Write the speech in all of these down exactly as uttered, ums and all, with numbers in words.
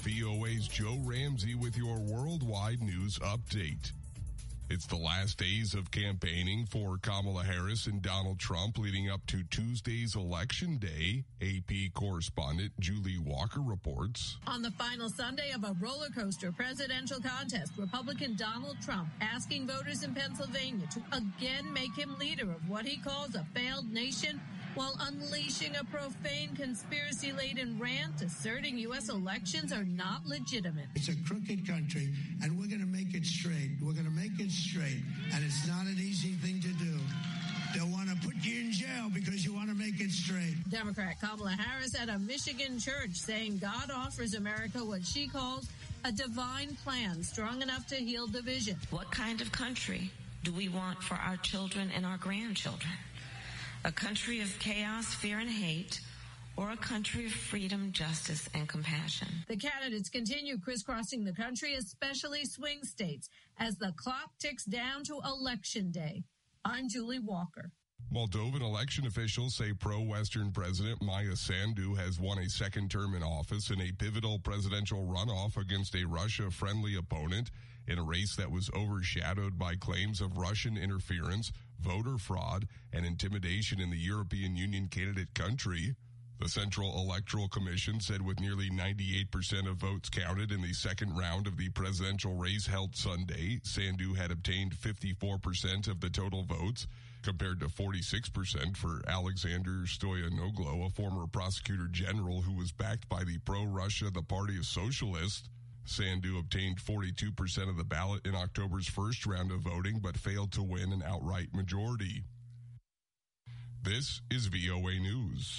V O A's Joe Ramsey with your worldwide news update. It's the last days of campaigning for Kamala Harris and Donald Trump leading up to Tuesday's Election Day. A P correspondent Julie Walker reports. On the final Sunday of a roller coaster presidential contest, Republican Donald Trump asking voters in Pennsylvania to again make him leader of what he calls a failed nation, while unleashing a profane conspiracy-laden rant asserting U S elections are not legitimate. It's a crooked country, and we're going to make it straight. We're going to make it straight, and it's not an easy thing to do. They'll want to put you in jail because you want to make it straight. Democrat Kamala Harris at a Michigan church saying God offers America what she calls a divine plan strong enough to heal division. What kind of country do we want for our children and our grandchildren? A country of chaos, fear, and hate, or a country of freedom, justice, and compassion? The candidates continue crisscrossing the country, especially swing states, as the clock ticks down to Election Day. I'm Julie Walker. Moldovan election officials say pro-Western President Maya Sandu has won a second term in office in a pivotal presidential runoff against a Russia-friendly opponent in a race that was overshadowed by claims of Russian interference, voter fraud, and intimidation in the European Union candidate country. The Central Electoral Commission said with nearly ninety-eight percent of votes counted in the second round of the presidential race held Sunday, Sandu had obtained fifty-four percent of the total votes, compared to forty-six percent for Alexander Stoyanoglo, a former prosecutor general who was backed by the pro-Russia, the Party of Socialists. Sandu obtained forty-two percent of the ballot in October's first round of voting, but failed to win an outright majority. This is V O A News.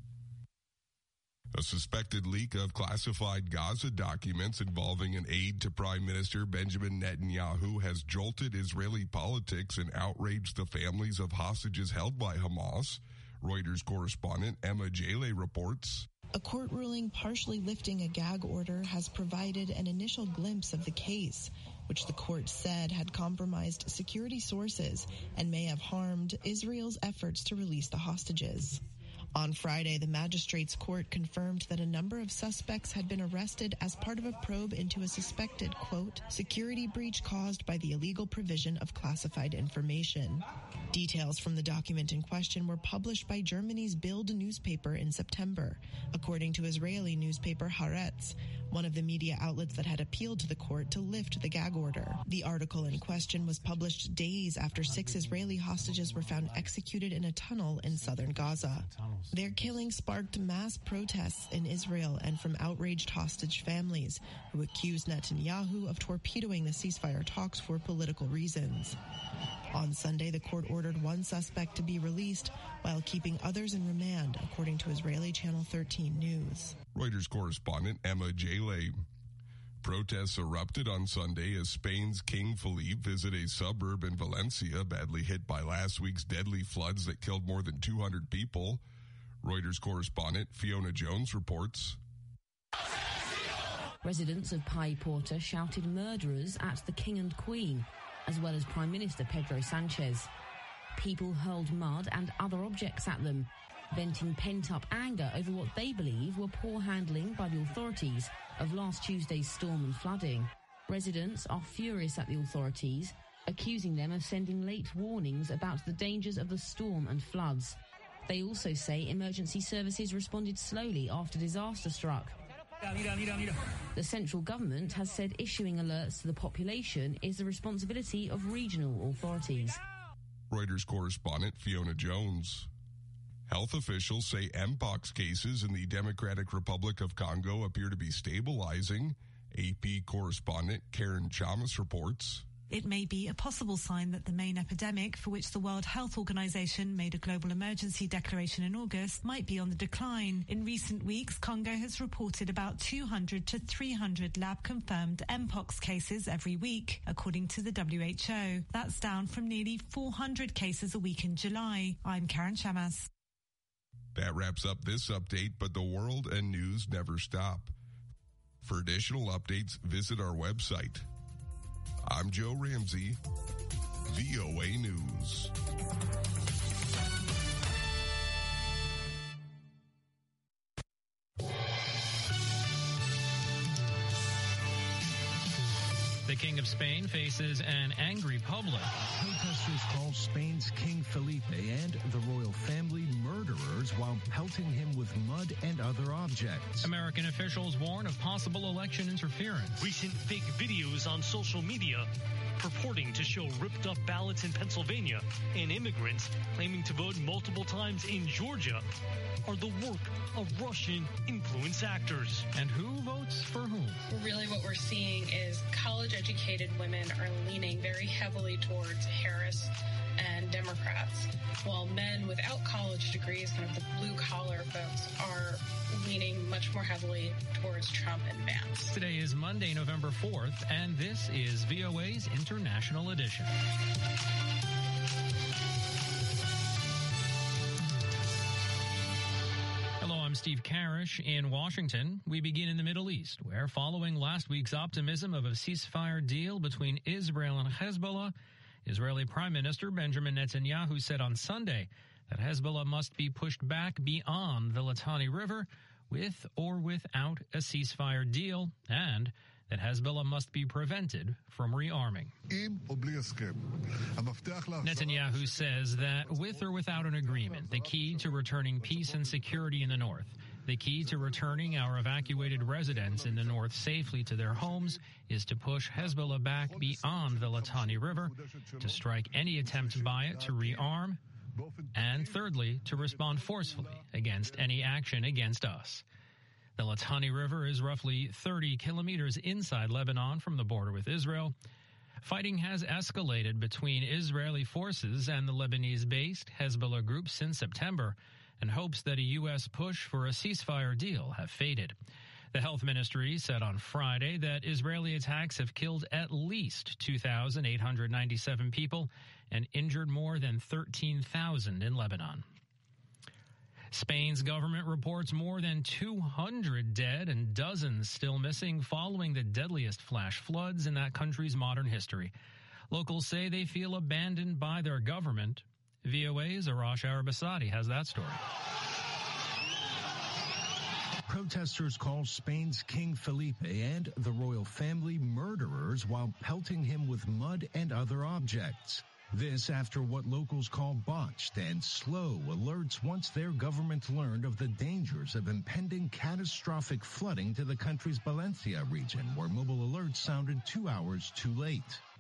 A suspected leak of classified Gaza documents involving an aide to Prime Minister Benjamin Netanyahu has jolted Israeli politics and outraged the families of hostages held by Hamas. Reuters correspondent Emma Jaleh reports. A court ruling partially lifting a gag order has provided an initial glimpse of the case, which the court said had compromised security sources and may have harmed Israel's efforts to release the hostages. On Friday, the magistrate's court confirmed that a number of suspects had been arrested as part of a probe into a suspected, quote, security breach caused by the illegal provision of classified information. Details from the document in question were published by Germany's Bild newspaper in September, according to Israeli newspaper Haaretz, one of the media outlets that had appealed to the court to lift the gag order. The article in question was published days after six Israeli hostages were found executed in a tunnel in southern Gaza. Their killing sparked mass protests in Israel and from outraged hostage families who accused Netanyahu of torpedoing the ceasefire talks for political reasons. On Sunday, the court ordered one suspect to be released while keeping others in remand, according to Israeli Channel thirteen News. Reuters correspondent Emma Jaleh. Protests erupted on Sunday as Spain's King Felipe visited a suburb in Valencia badly hit by last week's deadly floods that killed more than two hundred people. Reuters correspondent Fiona Jones reports. Residents of Pai Porta shouted murderers at the King and Queen, as well as Prime Minister Pedro Sanchez. People hurled mud and other objects at them, venting pent-up anger over what they believe were poor handling by the authorities of last Tuesday's storm and flooding. Residents are furious at the authorities, accusing them of sending late warnings about the dangers of the storm and floods. They also say emergency services responded slowly after disaster struck. The central government has said issuing alerts to the population is the responsibility of regional authorities. Reuters correspondent Fiona Jones. Health officials say Mpox cases in the Democratic Republic of Congo appear to be stabilizing. A P correspondent Karen Chamas reports. It may be a possible sign that the main epidemic, for which the World Health Organization made a global emergency declaration in August, might be on the decline. In recent weeks, Congo has reported about two hundred to three hundred lab-confirmed Mpox cases every week, according to the W H O. That's down from nearly four hundred cases a week in July. I'm Karen Chamas. That wraps up this update, but the world and news never stop. For additional updates, visit our website. I'm Joe Ramsey, V O A News. The King of Spain faces an angry public. Protesters call Spain's King Felipe and the royal family murderers while pelting him with mud and other objects. American officials warn of possible election interference. Recent fake videos on social media purporting to show ripped-up ballots in Pennsylvania and immigrants claiming to vote multiple times in Georgia are the work of Russian influence actors. And who votes for whom? Really what we're seeing is college-educated women are leaning very heavily towards Harris and Democrats, while men without college degrees, kind of the blue-collar folks, are leaning much more heavily towards Trump and Vance. Today is Monday, November fourth, and this is V O A's International Edition. Hello, I'm Steve Karish in Washington. We begin in the Middle East, where following last week's optimism of a ceasefire deal between Israel and Hezbollah, Israeli Prime Minister Benjamin Netanyahu said on Sunday that Hezbollah must be pushed back beyond the Litani River with or without a ceasefire deal, and that Hezbollah must be prevented from rearming. Netanyahu says that with or without an agreement, the key to returning peace and security in the north, the key to returning our evacuated residents in the north safely to their homes is to push Hezbollah back beyond the Litani River, to strike any attempt by it to rearm, and thirdly, to respond forcefully against any action against us. The Litani River is roughly thirty kilometers inside Lebanon from the border with Israel. Fighting has escalated between Israeli forces and the Lebanese-based Hezbollah group since September, and hopes that a U S push for a ceasefire deal have faded. The health ministry said on Friday that Israeli attacks have killed at least two thousand eight hundred ninety-seven people and injured more than thirteen thousand in Lebanon. Spain's government reports more than two hundred dead and dozens still missing following the deadliest flash floods in that country's modern history. Locals say they feel abandoned by their government. V O A's Arash Arabasadi has that story. Protesters call Spain's King Felipe and the royal family murderers while pelting him with mud and other objects. This after what locals call botched and slow alerts once their government learned of the dangers of impending catastrophic flooding to the country's Valencia region, where mobile alerts sounded two hours too late.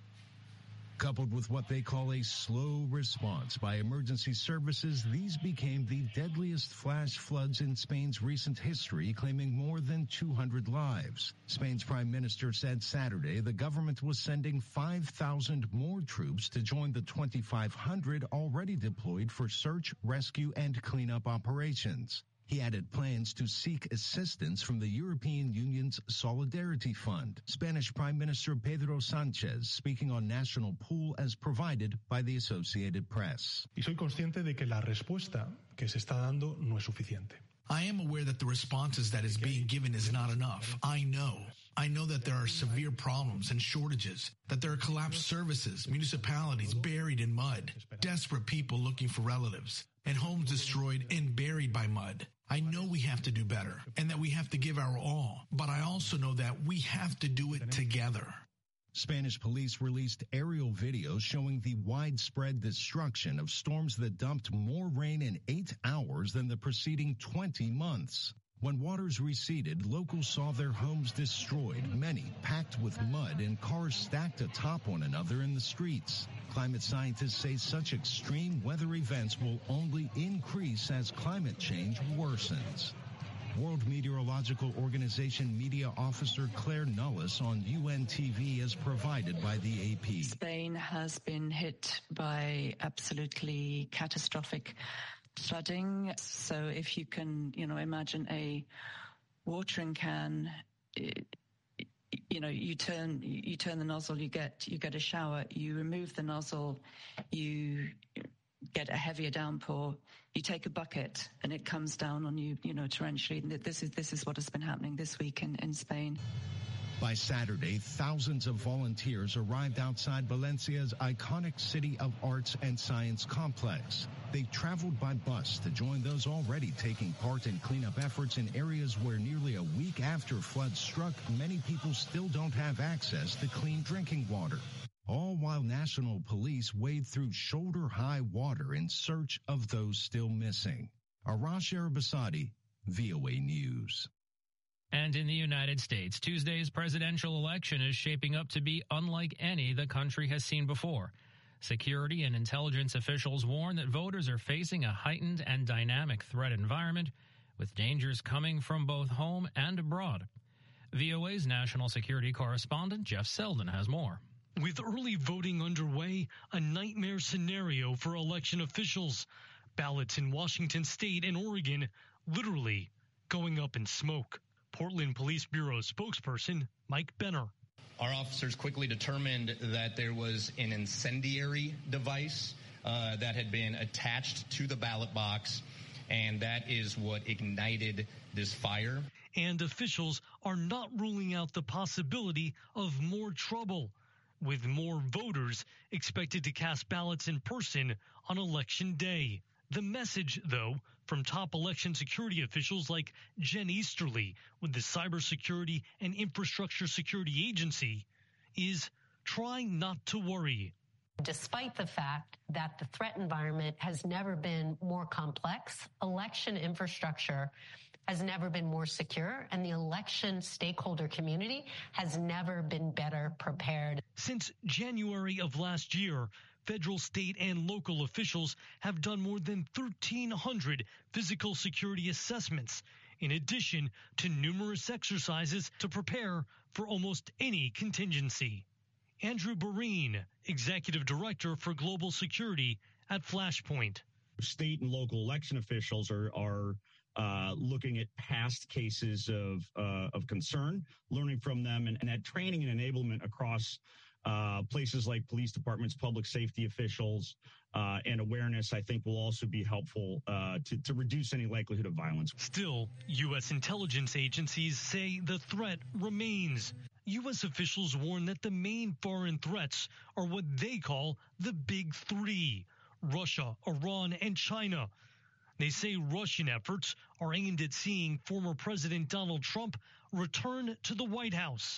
Coupled with what they call a slow response by emergency services, these became the deadliest flash floods in Spain's recent history, claiming more than two hundred lives. Spain's prime minister said Saturday the government was sending five thousand more troops to join the twenty-five hundred already deployed for search, rescue, and cleanup operations. He added plans to seek assistance from the European Union's Solidarity Fund. Spanish Prime Minister Pedro Sanchez speaking on national pool as provided by the Associated Press. Y soy consciente de que la respuesta que se está dando no es suficiente. I am aware that the responses that is being given is not enough. I know. I know that there are severe problems and shortages, that there are collapsed services, municipalities buried in mud, desperate people looking for relatives, and homes destroyed and buried by mud. I know we have to do better and that we have to give our all, but I also know that we have to do it together. Spanish police released aerial videos showing the widespread destruction of storms that dumped more rain in eight hours than the preceding twenty months. When waters receded, locals saw their homes destroyed, many packed with mud and cars stacked atop one another in the streets. Climate scientists say such extreme weather events will only increase as climate change worsens. World Meteorological Organization media officer Claire Nullis on U N T V as provided by the A P. Spain has been hit by absolutely catastrophic flooding. So if you can, you know, imagine a watering can, it, you know, you turn you turn the nozzle, you get you get a shower, you remove the nozzle, you get a heavier downpour, you take a bucket and it comes down on you, you know, torrentially. This is this is what has been happening this week in, in Spain. By Saturday, thousands of volunteers arrived outside Valencia's iconic City of Arts and Science complex. They traveled by bus to join those already taking part in cleanup efforts in areas where nearly a week after floods struck, many people still don't have access to clean drinking water. All while national police wade through shoulder-high water in search of those still missing. Arash Arabasadi, V O A News. And in the United States, Tuesday's presidential election is shaping up to be unlike any the country has seen before. Security and intelligence officials warn that voters are facing a heightened and dynamic threat environment, with dangers coming from both home and abroad. V O A's national security correspondent Jeff Selden has more. With early voting underway, a nightmare scenario for election officials. Ballots in Washington state and Oregon literally going up in smoke. Portland Police Bureau spokesperson Mike Benner. Our officers quickly determined that there was an incendiary device uh, that had been attached to the ballot box, and that is what ignited this fire. And officials are not ruling out the possibility of more trouble, with more voters expected to cast ballots in person on Election Day. The message, though, from top election security officials like Jen Easterly with the Cybersecurity and Infrastructure Security Agency, is trying not to worry. Despite the fact that the threat environment has never been more complex, election infrastructure has never been more secure, and the election stakeholder community has never been better prepared. Since January of last year, federal, state, and local officials have done more than thirteen hundred physical security assessments, in addition to numerous exercises to prepare for almost any contingency. Andrew Barine, Executive Director for Global Security at Flashpoint. State and local election officials are, are uh, looking at past cases of, uh, of concern, learning from them, and, and that training and enablement across Uh, places like police departments, public safety officials, uh, and awareness, I think, will also be helpful uh, to, to reduce any likelihood of violence. Still, U S intelligence agencies say the threat remains. U S officials warn that the main foreign threats are what they call the Big Three: Russia, Iran, and China. They say Russian efforts are aimed at seeing former President Donald Trump return to the White House.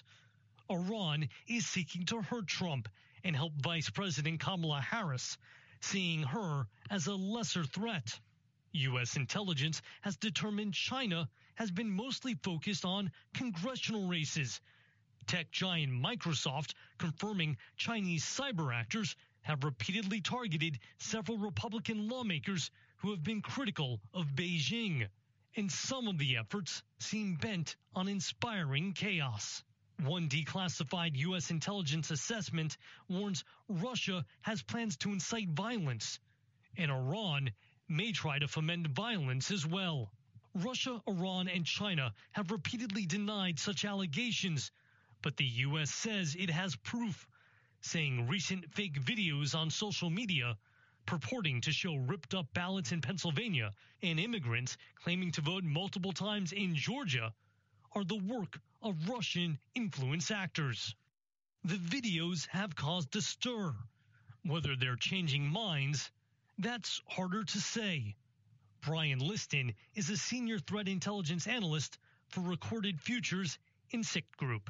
Iran is seeking to hurt Trump and help Vice President Kamala Harris, seeing her as a lesser threat. U S intelligence has determined China has been mostly focused on congressional races. Tech giant Microsoft confirming Chinese cyber actors have repeatedly targeted several Republican lawmakers who have been critical of Beijing. And some of the efforts seem bent on inspiring chaos. One declassified U S intelligence assessment warns Russia has plans to incite violence, and Iran may try to foment violence as well. Russia, Iran, and China have repeatedly denied such allegations, but the U S says it has proof, saying recent fake videos on social media purporting to show ripped-up ballots in Pennsylvania and immigrants claiming to vote multiple times in Georgia are the work of Russian influence actors. The videos have caused a stir. Whether they're changing minds, that's harder to say. Brian Liston is a senior threat intelligence analyst for Recorded Futures in S I C Group.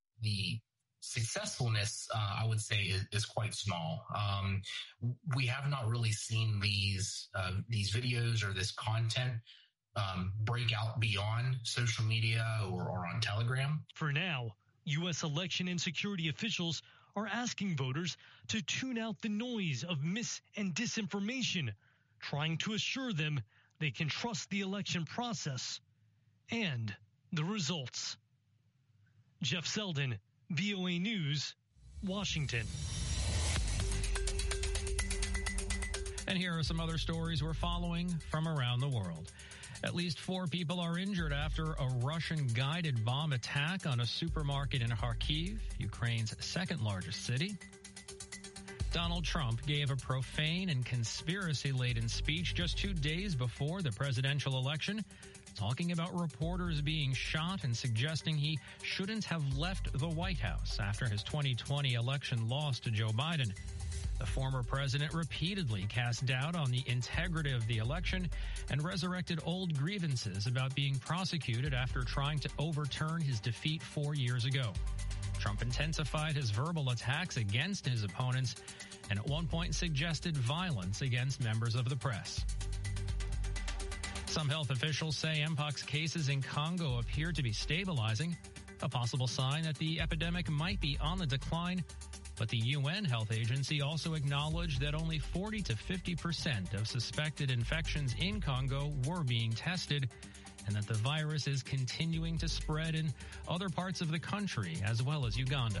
The successfulness, uh, I would say, is, is quite small. Um, we have not really seen these uh, these videos or this content Um, break out beyond social media or, or on Telegram. For now, U S election and security officials are asking voters to tune out the noise of mis- and disinformation, trying to assure them they can trust the election process and the results. Jeff Selden, V O A News, Washington. And here are some other stories we're following from around the world. At least four people are injured after a Russian-guided bomb attack on a supermarket in Kharkiv, Ukraine's second largest city. Donald Trump gave a profane and conspiracy-laden speech just two days before the presidential election, talking about reporters being shot and suggesting he shouldn't have left the White House after his twenty twenty election loss to Joe Biden. The former president repeatedly cast doubt on the integrity of the election and resurrected old grievances about being prosecuted after trying to overturn his defeat four years ago. Trump intensified his verbal attacks against his opponents and at one point suggested violence against members of the press. Some health officials say Mpox cases in Congo appear to be stabilizing, a possible sign that the epidemic might be on the decline. But the U N Health Agency also acknowledged that only forty to fifty percent of suspected infections in Congo were being tested, and that the virus is continuing to spread in other parts of the country as well as Uganda.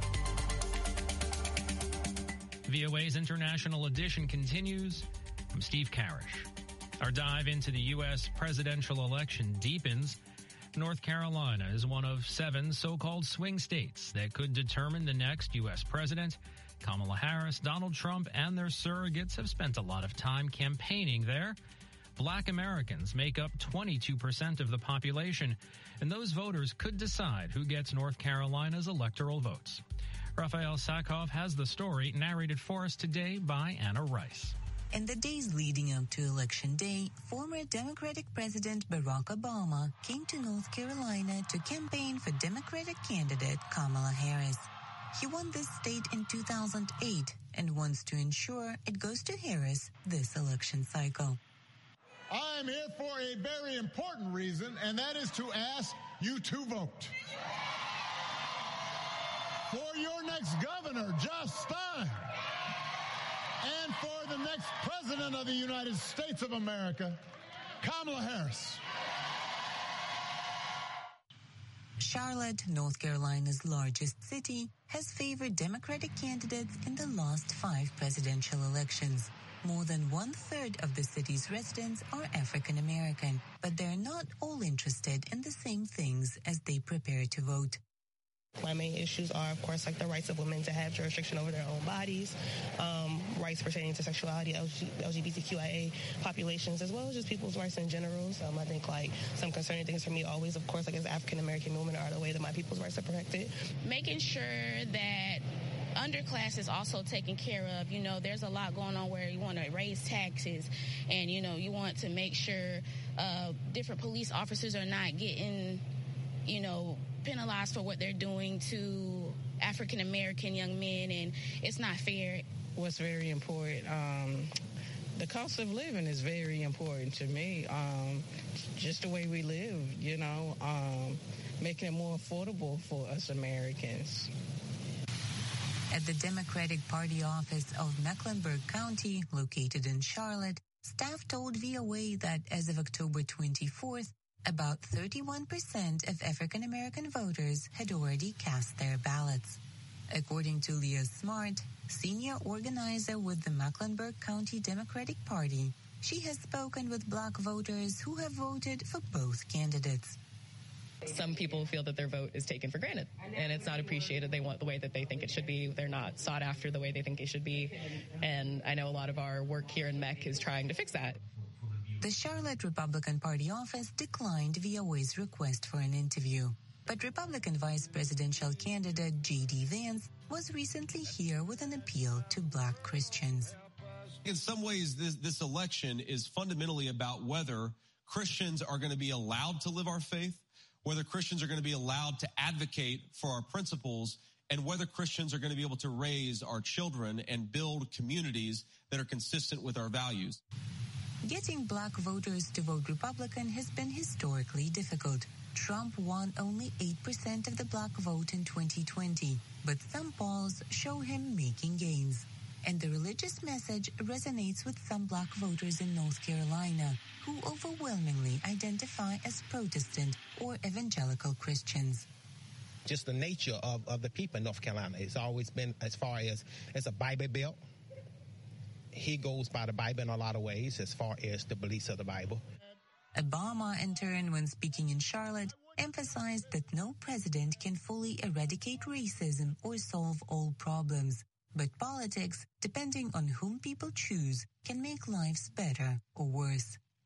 V O A's International Edition continues. I'm Steve Karish. Our dive into the U S presidential election deepens. North Carolina is one of seven so-called swing states that could determine the next U S president. Kamala Harris, Donald Trump, and their surrogates have spent a lot of time campaigning there. Black Americans make up twenty-two percent of the population, and those voters could decide who gets North Carolina's electoral votes. Raphael Sakov has the story narrated for us today by Anna Rice. In the days leading up to Election Day, former Democratic President Barack Obama came to North Carolina to campaign for Democratic candidate Kamala Harris. He won this state in two thousand eight and wants to ensure it goes to Harris this election cycle. I am here for a very important reason, and that is to ask you to vote. For your next governor, Josh Stein, and for the next president of the United States of America, Kamala Harris. Charlotte, North Carolina's largest city, has favored Democratic candidates in the last five presidential elections. More than one-third of the city's residents are African American, but they're not all interested in the same things as they prepare to vote. My main issues are, of course, like the rights of women to have jurisdiction over their own bodies, um, rights pertaining to sexuality, L G B T Q I A populations, as well as just people's rights in general. So um, I think, like, some concerning things for me always, of course, like as African-American women are the way that my people's rights are protected. Making sure that underclass is also taken care of. You know, there's a lot going on where you want to raise taxes and, you know, you want to make sure uh, different police officers are not getting, you know, penalized for what they're doing to African-American young men, and it's not fair. What's very important, um, the cost of living is very important to me. Um, just the way we live, you know, um, making it more affordable for us Americans. At the Democratic Party office of Mecklenburg County, located in Charlotte, staff told V O A that as of October twenty-fourth, about thirty-one percent of African-American voters had already cast their ballots. According to Leah Smart, senior organizer with the Mecklenburg County Democratic Party, she has spoken with black voters who have voted for both candidates. Some people feel that their vote is taken for granted and it's not appreciated. They want the way that they think it should be. They're not sought after the way they think it should be. And I know a lot of our work here in M E C is trying to fix that. The Charlotte Republican Party office declined V O A's request for an interview. But Republican vice presidential candidate J D Vance was recently here with an appeal to black Christians. In some ways, this, this election is fundamentally about whether Christians are going to be allowed to live our faith, whether Christians are going to be allowed to advocate for our principles, and whether Christians are going to be able to raise our children and build communities that are consistent with our values. Getting black voters to vote Republican has been historically difficult. Trump won only eight percent of the black vote in twenty twenty, but some polls show him making gains. And the religious message resonates with some black voters in North Carolina, who overwhelmingly identify as Protestant or evangelical Christians. Just the nature of, of the people in North Carolina, it's always been as far as, as a Bible belt. He goes by the Bible in a lot of ways as far as the beliefs of the Bible. Obama, in turn, when speaking in Charlotte, emphasized that no president can fully eradicate racism or solve all problems. But politics, depending on whom people choose, can make lives better or worse.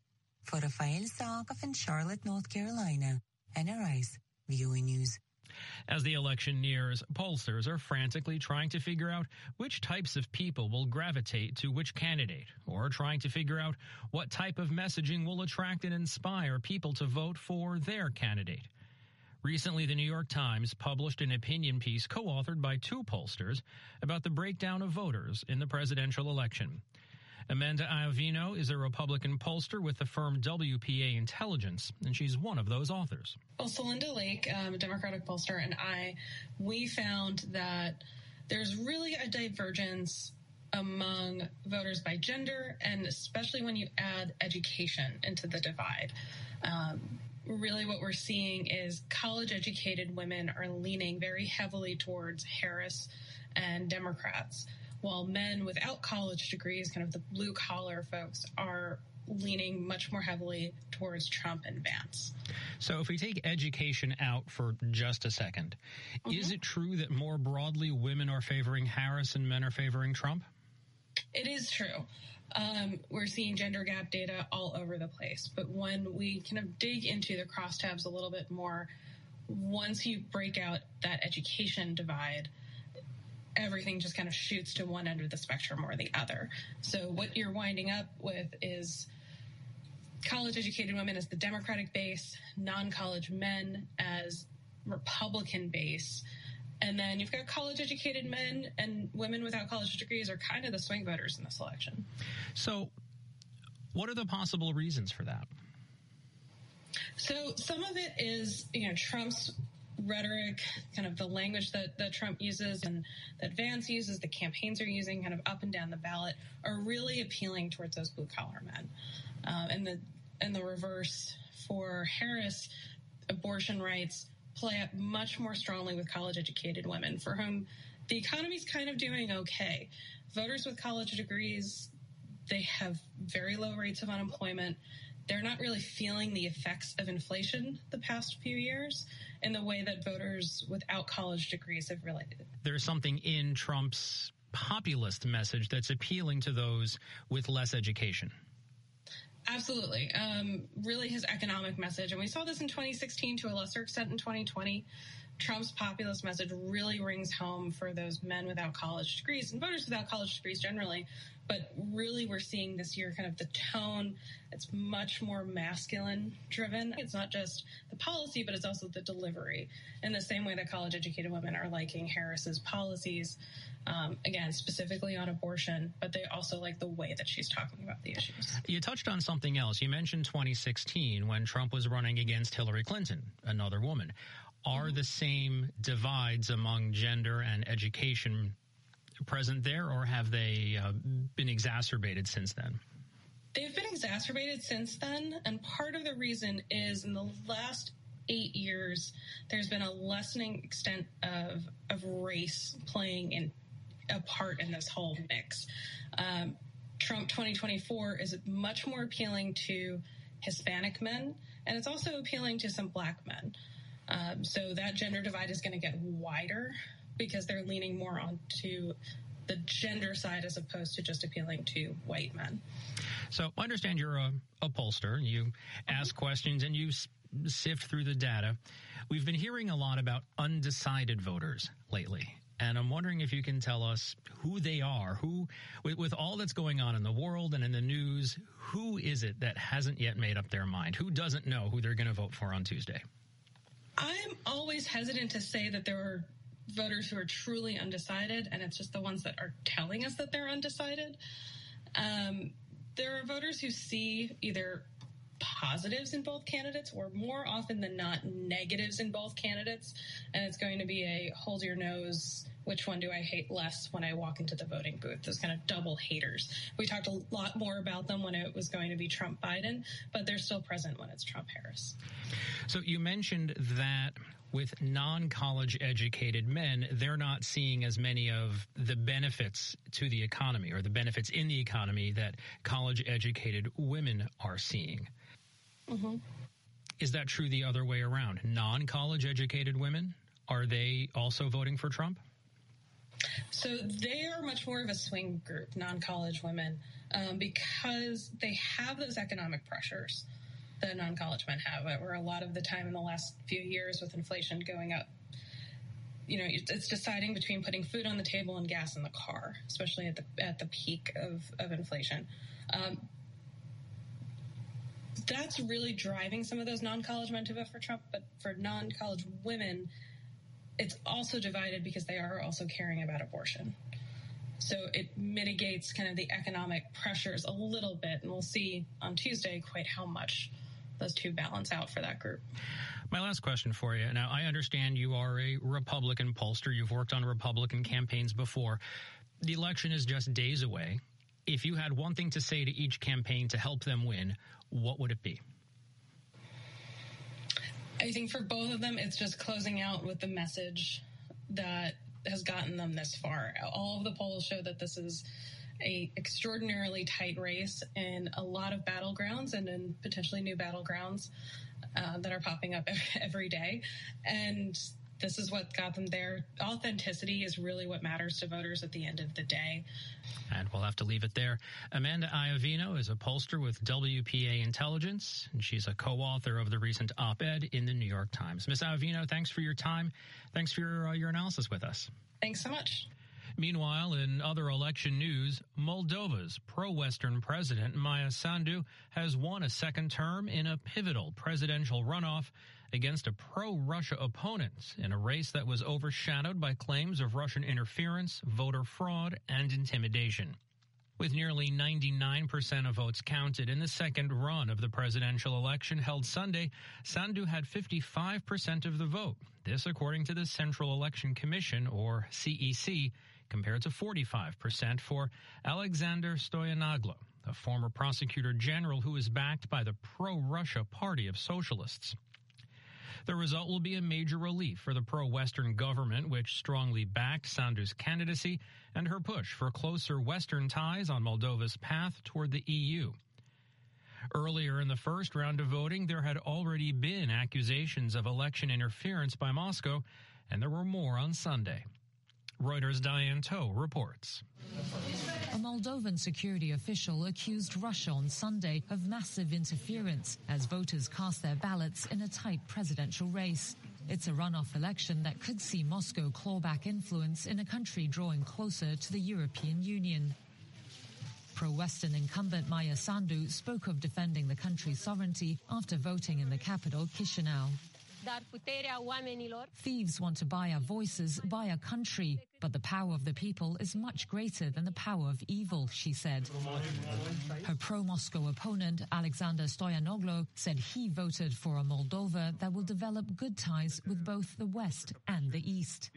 For Rafael Sakov in Charlotte, North Carolina, Anna Rice, V O A News. As the election nears, pollsters are frantically trying to figure out which types of people will gravitate to which candidate, or trying to figure out what type of messaging will attract and inspire people to vote for their candidate. Recently, the New York Times published an opinion piece co-authored by two pollsters about the breakdown of voters in the presidential election. Amanda Iovino is a Republican pollster with the firm W P A Intelligence, and she's one of those authors. Well, Celinda Lake, um, a Democratic pollster, and I, we found that there's really a divergence among voters by gender, and especially when you add education into the divide. Um, really what we're seeing is college-educated women are leaning very heavily towards Harris and Democrats, while men without college degrees, kind of the blue-collar folks, are leaning much more heavily towards Trump and Vance. So if we take education out for just a second, mm-hmm. is it true that more broadly women are favoring Harris and men are favoring Trump? It is true. Um, we're seeing gender gap data all over the place. But when we kind of dig into the crosstabs a little bit more, once you break out that education divide, everything just kind of shoots to one end of the spectrum or the other. So what you're winding up with is college-educated women as the Democratic base, non-college men as Republican base, and then you've got college-educated men and women without college degrees are kind of the swing voters in this election. So what are the possible reasons for that? So some of it is, you know, Trump's rhetoric, kind of the language that, that Trump uses and that Vance uses, the campaigns are using kind of up and down the ballot, are really appealing towards those blue-collar men. Um, and the and the reverse for Harris, abortion rights play up much more strongly with college-educated women, for whom the economy's kind of doing okay. Voters with college degrees, they have very low rates of unemployment. They're not really feeling the effects of inflation the past few years in the way that voters without college degrees have really. There's something in Trump's populist message that's appealing to those with less education. Absolutely. Um, really his economic message. And we saw this in twenty sixteen to a lesser extent in twenty twenty. Trump's populist message really rings home for those men without college degrees and voters without college degrees generally. But really we're seeing this year kind of the tone. It's much more masculine driven. It's not just the policy, but it's also the delivery. In the same way that college educated women are liking Harris's policies, um, again, specifically on abortion, but they also like the way that she's talking about the issues. You touched on something else. You mentioned twenty sixteen when Trump was running against Hillary Clinton, another woman. Are mm-hmm. the same divides among gender and education present there, or have they uh, been exacerbated since then? They've been exacerbated since then, and part of the reason is in the last eight years, there's been a lessening extent of of race playing in a part in this whole mix. Um, Trump twenty twenty-four is much more appealing to Hispanic men, and it's also appealing to some black men. Um, so that gender divide is going to get wider because they're leaning more onto the gender side as opposed to just appealing to white men. So I understand you're a, a pollster and you ask questions and you s- sift through the data. We've been hearing a lot about undecided voters lately. And I'm wondering if you can tell us who they are, who, with, with all that's going on in the world and in the news, who is it that hasn't yet made up their mind? Who doesn't know who they're going to vote for on Tuesday? I'm always hesitant to say that there are voters who are truly undecided, and it's just the ones that are telling us that they're undecided. Um, there are voters who see either positives in both candidates or more often than not negatives in both candidates, and it's going to be a hold your nose, which one do I hate less when I walk into the voting booth, those kind of double haters. We talked a lot more about them when it was going to be Trump-Biden, but they're still present when it's Trump-Harris. So you mentioned that with non-college educated men, they're not seeing as many of the benefits to the economy or the benefits in the economy that college educated women are seeing. Mm-hmm. Is that true the other way around? Non-college educated women, are they also voting for Trump? So they are much more of a swing group, non-college women, um, because they have those economic pressures. that non-college men have, where a lot of the time in the last few years with inflation going up, you know, it's deciding between putting food on the table and gas in the car, especially at the at the peak of, of inflation. Um, that's really driving some of those non-college men to vote for Trump, but for non-college women, it's also divided because they are also caring about abortion. So it mitigates kind of the economic pressures a little bit, and we'll see on Tuesday quite how much those two balance out for that group. My last question for you. Now, I understand you are a Republican pollster. You've worked on Republican campaigns before. The election is just days away. If you had one thing to say to each campaign to help them win, what would it be? I think for both of them, it's just closing out with the message that has gotten them this far. All of the polls show that this is a extraordinarily tight race in a lot of battlegrounds and in potentially new battlegrounds uh, that are popping up every day. And this is what got them there. Authenticity is really what matters to voters at the end of the day. And we'll have to leave it there. Amanda Iovino is a pollster with W P A Intelligence, and she's a co-author of the recent op-ed in the New York Times. Miz Iovino, thanks for your time. Thanks for your, uh, your analysis with us. Thanks so much. Meanwhile, in other election news, Moldova's pro-Western president, Maia Sandu, has won a second term in a pivotal presidential runoff against a pro-Russia opponent in a race that was overshadowed by claims of Russian interference, voter fraud, and intimidation. With nearly ninety-nine percent of votes counted in the second run of the presidential election held Sunday, Sandu had fifty-five percent of the vote. This according to the Central Election Commission, or C E C, compared to forty-five percent for Alexander Stoyanoglo, a former prosecutor general who is backed by the pro-Russia Party of Socialists. The result will be a major relief for the pro-Western government, which strongly backed Sandu's candidacy and her push for closer Western ties on Moldova's path toward the E U. Earlier in the first round of voting, there had already been accusations of election interference by Moscow, and there were more on Sunday. Reuters' Diane Toe reports. A Moldovan security official accused Russia on Sunday of massive interference as voters cast their ballots in a tight presidential race. It's a runoff election that could see Moscow claw back influence in a country drawing closer to the European Union. Pro-Western incumbent Maia Sandu spoke of defending the country's sovereignty after voting in the capital, Chisinau. Thieves want to buy our voices, buy our country, but the power of the people is much greater than the power of evil, she said. Her pro-Moscow opponent, Alexander Stoyanoglo, said he voted for a Moldova that will develop good ties with both the West and the East.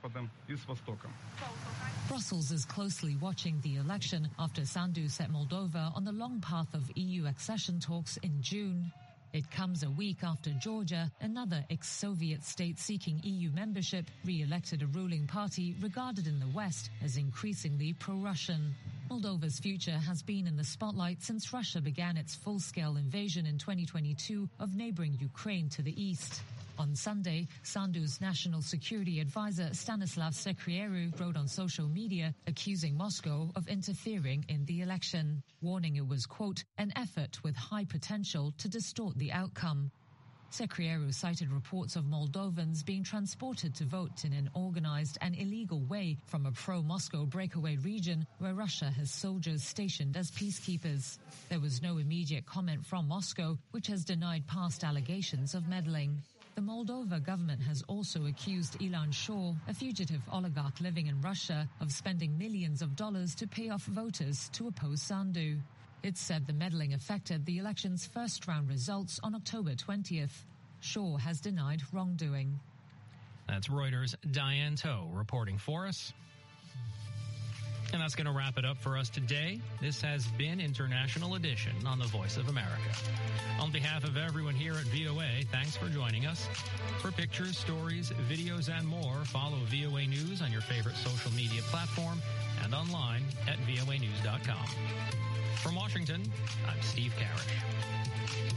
Brussels is closely watching the election after Sandu set Moldova on the long path of E U accession talks in June. It comes a week after Georgia, another ex-Soviet state seeking E U membership, re-elected a ruling party regarded in the West as increasingly pro-Russian. Moldova's future has been in the spotlight since Russia began its full-scale invasion in twenty twenty-two of neighboring Ukraine to the east. On Sunday, Sandu's national security advisor Stanislav Secrieru wrote on social media accusing Moscow of interfering in the election, warning it was, quote, an effort with high potential to distort the outcome. Secrieru cited reports of Moldovans being transported to vote in an organized and illegal way from a pro-Moscow breakaway region where Russia has soldiers stationed as peacekeepers. There was no immediate comment from Moscow, which has denied past allegations of meddling. The Moldova government has also accused Ilan Shor, a fugitive oligarch living in Russia, of spending millions of dollars to pay off voters to oppose Sandu. It said the meddling affected the election's first-round results on October twentieth. Shor has denied wrongdoing. That's Reuters' Diane Toe reporting for us. And that's going to wrap it up for us today. This has been International Edition on the Voice of America. On behalf of everyone here at V O A, thanks for joining us. For pictures, stories, videos, and more, follow V O A News on your favorite social media platform and online at V O A news dot com. From Washington, I'm Steve Karish.